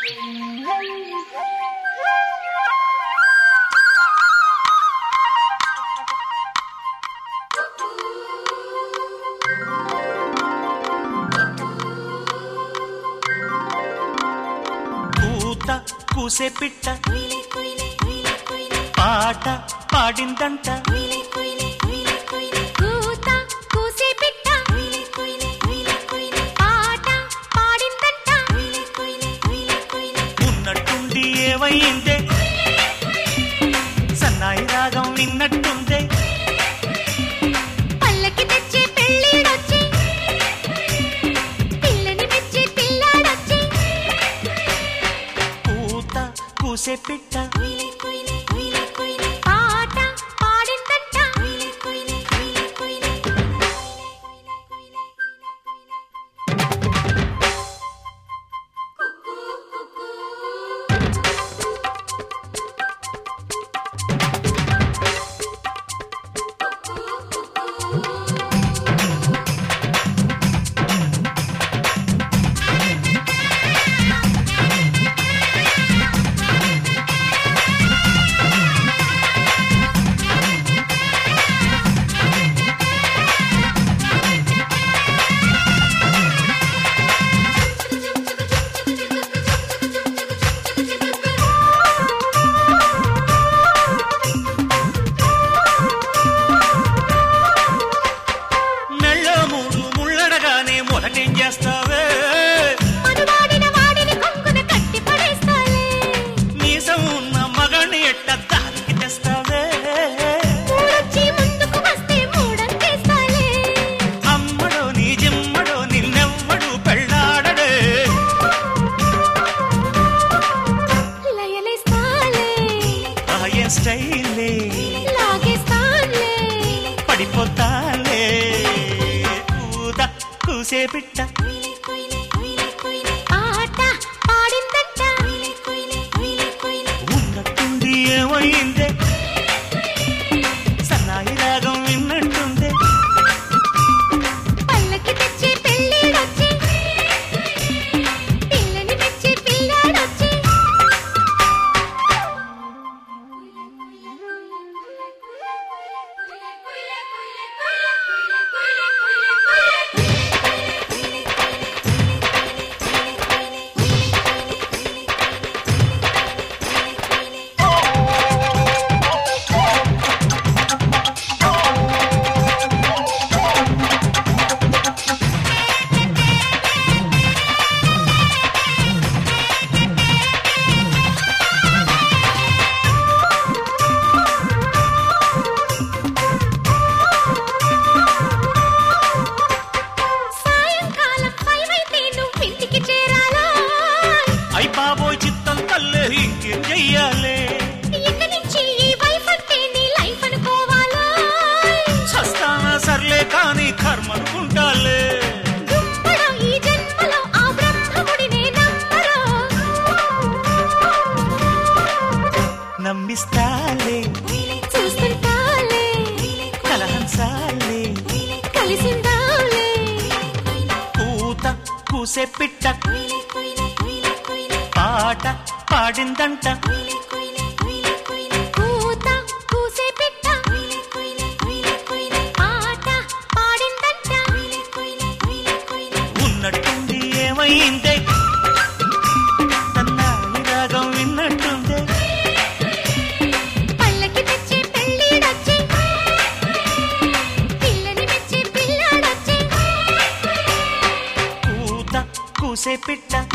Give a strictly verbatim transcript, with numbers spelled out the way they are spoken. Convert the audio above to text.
కూసే పిట్ట పాట పాడిందంట కూత కూసే పిట్ట పాట పాడిందంట ఉన్నట్టుండి ఏమైందే సన్నాయి రాగం విన్నట్టుందే పల్లకి తెచ్చే పెళ్ళిడొచ్చి పిల్లని మెచ్చే పిల్లాడొచ్చి కూత కూసే పిట్ట పాట పాడిందంట మొదటేం చేస్తావే మనువాడిన వాడిని కొంగున కట్టి పడేస్తాలే మీసం ఉన్న మగని ఎట్ట దానికి తెస్తావే మూడొచ్చి ముందుకు వస్తే మూడంతేస్తాలే అమ్మడో నీ జిమ్మడో నిన్నెవ్వడు పెళ్ళాడడే లయలేస్తాలే ఆయ స్టైలే లాగేస్తాలే పడిపోతాలే కూత కూసే పిట్ట పాట పాడిందంట ఉన్నట్టుండి ఏమైందే సన్నాయి రాగం విన్నట్టుందే పల్లకి తెచ్చే పెళ్ళిడొచ్చి పిల్లని మెచ్చే పిల్లాడొచ్చి సాయంకాలం ఫైవైతే నువ్వు ఇంటికి చేరాలా అయ్ బాబోయ్ చిత్తం తల్లే ఇంకేం చెయ్యాలే ఇక నుంచి ఈ వైఫ్ అంటే నీ లైఫ్ అనుకోవాలా చస్తానా సర్లే కానీ కర్మనుకుంటాలే గుమ్మడో ఈ జన్మలో ఆ బ్రహ్మముడినే నమ్మరో నమ్మిస్తాలే చూస్తుంటాలే కలహంసాలే కలిసిందాలే కూత కూసే పిట్ట పాట పాడిందంట కూత కూసే పిట్ట పాట పాడిందంట ఉన్నట్టుండి ఏమైందే సన్నాయి రాగం విన్నట్టుందే పల్లకి తెచ్చే పెళ్ళిడొచ్చి పిల్లని మెచ్చే పిల్లాడొచ్చి కూత కూసే పిట్ట